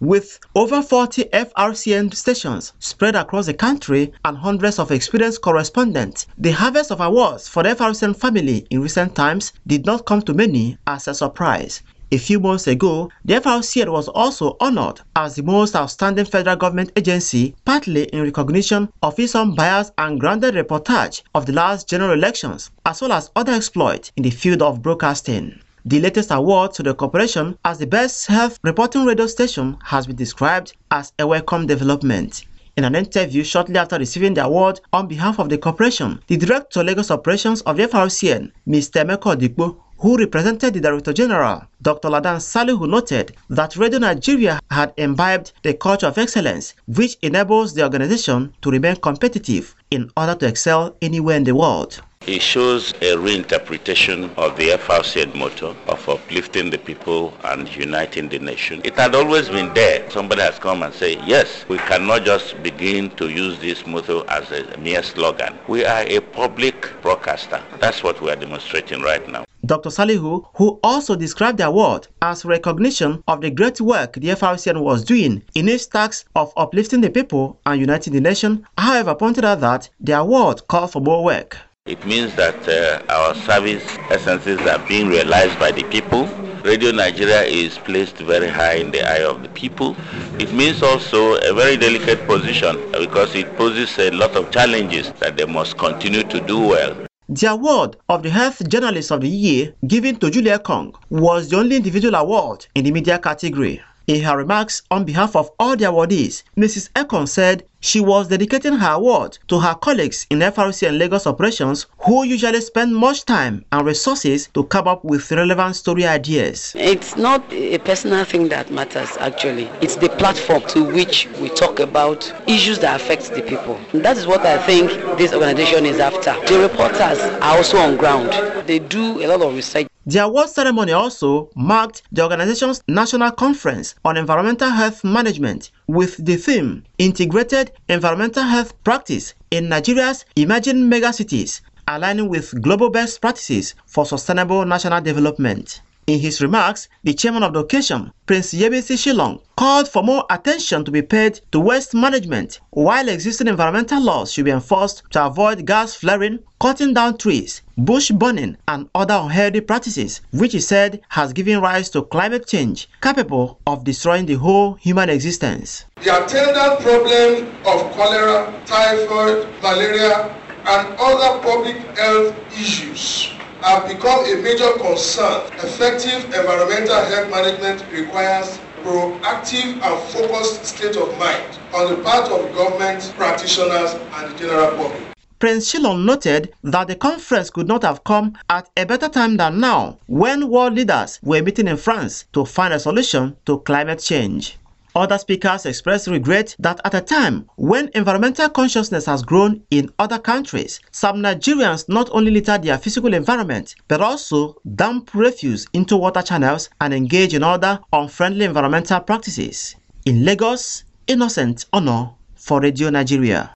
With over 40 FRCN stations spread across the country and hundreds of experienced correspondents, the harvest of awards for the FRCN family in recent times did not come to many as a surprise. A few months ago, the FRCN was also honored as the most outstanding federal government agency, partly in recognition of its unbiased and grounded reportage of the last general elections, as well as other exploits in the field of broadcasting. The latest award to the corporation as the best health reporting radio station has been described as a welcome development. In an interview shortly after receiving the award on behalf of the corporation, the Director of Lagos Operations of the FRCN, Mr. Emeka Odikpo, who represented the Director General, Dr. Ladan Salihu, noted that Radio Nigeria had imbibed the culture of excellence, which enables the organization to remain competitive in order to excel anywhere in the world. It shows a reinterpretation of the FRCN motto of uplifting the people and uniting the nation. It had always been there. Somebody has come and said, yes, we cannot just begin to use this motto as a mere slogan. We are a public broadcaster. That's what we are demonstrating right now. Dr. Salihu, who also described the award as recognition of the great work the FRCN was doing in its task of uplifting the people and uniting the nation, however, pointed out that the award called for more work. It means that our service essences are being realized by the people. Radio Nigeria is placed very high in the eye of the people. It means also a very delicate position because it poses a lot of challenges that they must continue to do well. The award of the Health Journalist of the Year given to Julia Kong was the only individual award in the media category. In her remarks on behalf of all the awardees, Mrs. Ekong said she was dedicating her award to her colleagues in FRC and Lagos operations who usually spend much time and resources to come up with relevant story ideas. It's not a personal thing that matters actually. It's the platform to which we talk about issues that affect the people. And that is what I think this organization is after. The reporters are also on ground. They do a lot of research. The award ceremony also marked the organization's national conference on environmental health management with the theme Integrated Environmental Health Practice in Nigeria's Emerging Megacities, aligning with global best practices for sustainable national development. In his remarks, the chairman of the occasion, Prince Yebisi Shillong, called for more attention to be paid to waste management, while existing environmental laws should be enforced to avoid gas flaring, cutting down trees, bush burning, and other unhealthy practices, which he said has given rise to climate change capable of destroying the whole human existence. The attendant problem of cholera, typhoid, malaria, and other public health issues have become a major concern. Effective environmental health management requires proactive and focused state of mind on the part of government, practitioners, and the general public. Prince Shillong noted that the conference could not have come at a better time than now, when world leaders were meeting in France to find a solution to climate change. Other speakers expressed regret that at a time when environmental consciousness has grown in other countries, some Nigerians not only litter their physical environment, but also dump refuse into water channels and engage in other unfriendly environmental practices. In Lagos, Innocent Ono for Radio Nigeria.